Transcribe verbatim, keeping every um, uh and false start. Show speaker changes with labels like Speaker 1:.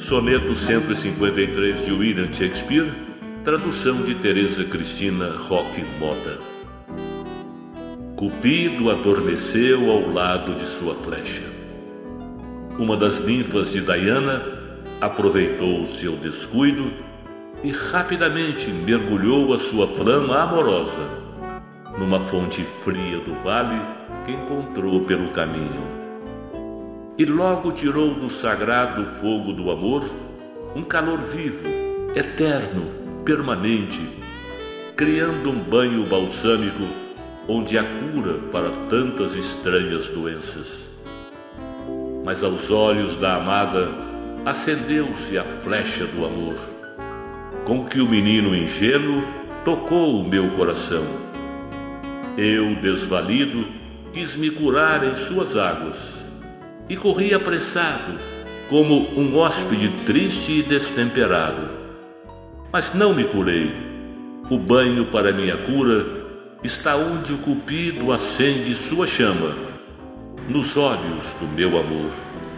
Speaker 1: Soneto cento e cinquenta e três de William Shakespeare, tradução de Teresa Cristina Roque Mota. Cupido adormeceu ao lado de sua flecha. Uma das ninfas de Diana aproveitou o seu descuido e rapidamente mergulhou a sua flama amorosa numa fonte fria do vale que encontrou pelo caminho. E logo tirou do sagrado fogo do amor um calor vivo, eterno, permanente, criando um banho balsâmico onde há cura para tantas estranhas doenças. Mas aos olhos da amada acendeu-se a flecha do amor, com que o menino ingênuo tocou o meu coração. Eu, desvalido, quis me curar em suas águas e corri apressado, como um hóspede triste e destemperado. Mas não me curei. O banho para minha cura está onde o Cupido acende sua chama, nos olhos do meu amor.